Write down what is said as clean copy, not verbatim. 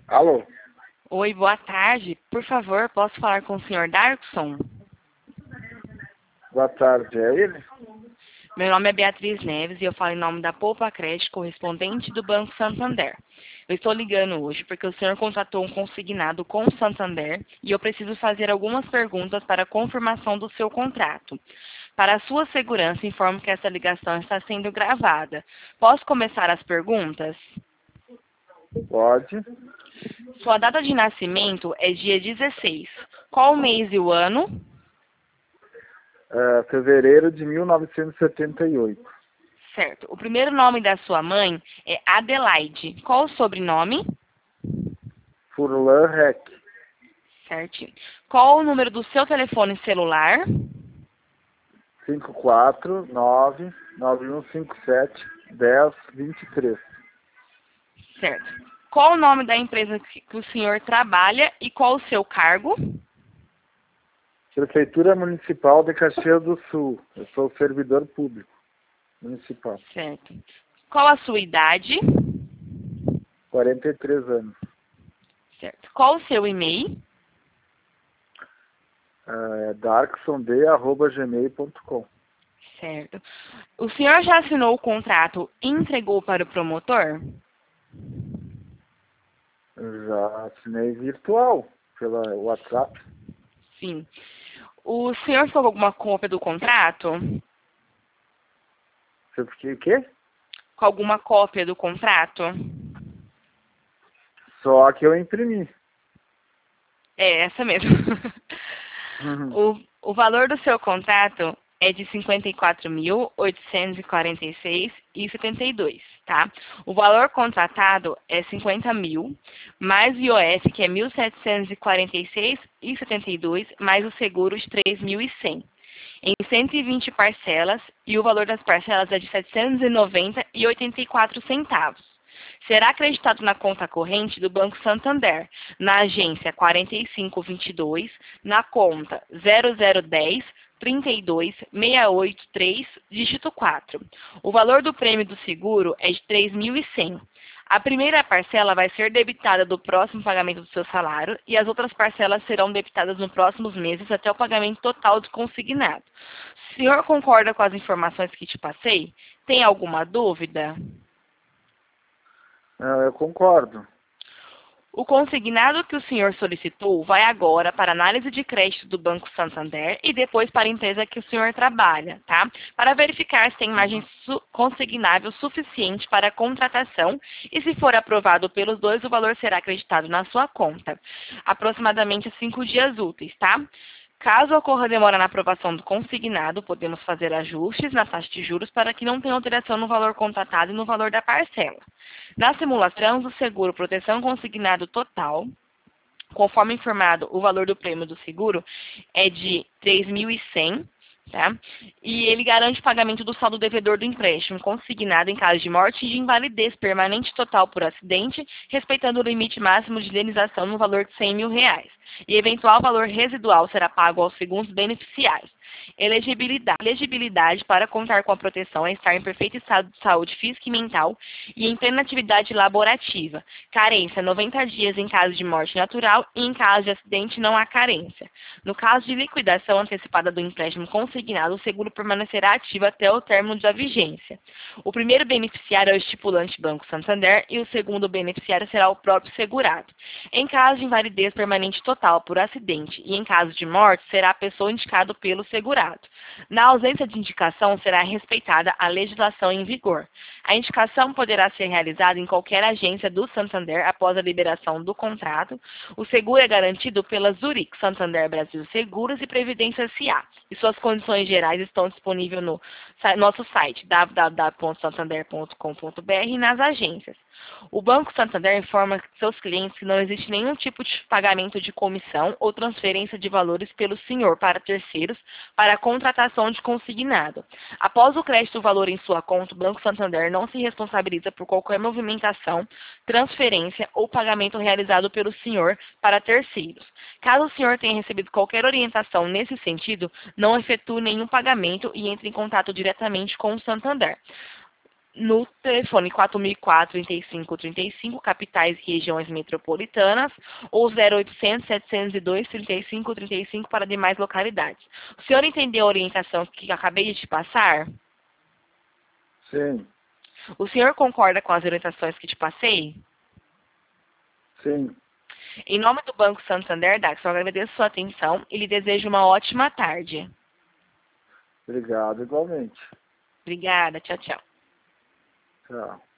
Alô? Oi, boa tarde. Por favor, posso falar com o senhor Darkson? Boa tarde, é ele? Meu nome é Beatriz Neves e eu falo em nome da Poupa Crédito, correspondente do Banco Santander. Eu estou ligando hoje porque o senhor contratou um consignado com o Santander e eu preciso fazer algumas perguntas para a confirmação do seu contrato. Para a sua segurança, informo que essa ligação está sendo gravada. Posso começar as perguntas? Pode. Sua data de nascimento é dia 16. Qual o mês e o ano? Fevereiro de 1978. Certo. O primeiro nome da sua mãe é Adelaide. Qual o sobrenome? Furlan Rec. Certo. Qual o número do seu telefone celular? 549-9157-1023. Certo. Qual o nome da empresa que o senhor trabalha e qual o seu cargo? Prefeitura Municipal de Caxias do Sul. Eu sou servidor público municipal. Certo. Qual a sua idade? 43 anos. Certo. Qual o seu e-mail? darksond@gmail.com. Certo. O senhor já assinou o contrato e entregou para o promotor? Já assinei virtual pela WhatsApp. Sim. O senhor ficou com alguma cópia do contrato? Você fiquei o quê? Com alguma cópia do contrato? Só que eu imprimi. É, essa mesmo. Uhum. O valor do seu contrato é de R$ 54.846,72, tá? O valor contratado é 50 mil, mais o IOF, que é 1.746,72, mais o seguro de 3.100, em 120 parcelas, e o valor das parcelas é de R$ 790,84. Será acreditado na conta corrente do Banco Santander, na agência 4522, na conta 0010 32683, dígito 4. O valor do prêmio do seguro é de 3.100. A primeira parcela vai ser debitada do próximo pagamento do seu salário e as outras parcelas serão debitadas nos próximos meses até o pagamento total do consignado. O senhor concorda com as informações que te passei? Tem alguma dúvida? Eu concordo. O consignado que o senhor solicitou vai agora para análise de crédito do Banco Santander e depois para a empresa que o senhor trabalha, tá? Para verificar se tem margem consignável suficiente para a contratação e, se for aprovado pelos dois, o valor será acreditado na sua conta. Aproximadamente 5 dias úteis, tá? Caso ocorra demora na aprovação do consignado, podemos fazer ajustes na taxa de juros para que não tenha alteração no valor contratado e no valor da parcela. Na simulação do seguro proteção consignado total, conforme informado, o valor do prêmio do seguro é de 3.100, tá? E ele garante o pagamento do saldo devedor do empréstimo consignado em caso de morte e de invalidez permanente total por acidente, respeitando o limite máximo de indenização no valor de R$ 100.000. E eventual valor residual será pago aos segundos beneficiários. Elegibilidade para contar com a proteção é estar em perfeito estado de saúde física e mental e em plena atividade laborativa. Carência, 90 dias em caso de morte natural e em caso de acidente não há carência. No caso de liquidação antecipada do empréstimo consignado, o seguro permanecerá ativo até o término da vigência. O primeiro beneficiário é o estipulante Banco Santander e o segundo beneficiário será o próprio segurado. Em caso de invalidez permanente total por acidente e em caso de morte, será a pessoa indicada pelo segurado. Na ausência de indicação, será respeitada a legislação em vigor. A indicação poderá ser realizada em qualquer agência do Santander após a liberação do contrato. O seguro é garantido pela Zurich Santander Brasil Seguros e Previdência S.A. E suas condições gerais estão disponíveis no nosso site www.santander.com.br e nas agências. O Banco Santander informa seus clientes que não existe nenhum tipo de pagamento de comissão ou transferência de valores pelo senhor para terceiros para a contratação de consignado. Após o crédito do valor em sua conta, o Banco Santander não se responsabiliza por qualquer movimentação, transferência ou pagamento realizado pelo senhor para terceiros. Caso o senhor tenha recebido qualquer orientação nesse sentido, não efetue nenhum pagamento e entre em contato diretamente com o Santander. no telefone 4004-3535, capitais e regiões metropolitanas, ou 0800-702-3535 para demais localidades. O senhor entendeu a orientação que acabei de te passar? Sim, O senhor concorda com as orientações que te passei? sim. Em nome do Banco Santander, Dax, eu agradeço sua atenção e lhe desejo uma ótima tarde. Obrigado, igualmente. Obrigada, tchau, tchau. Tchau.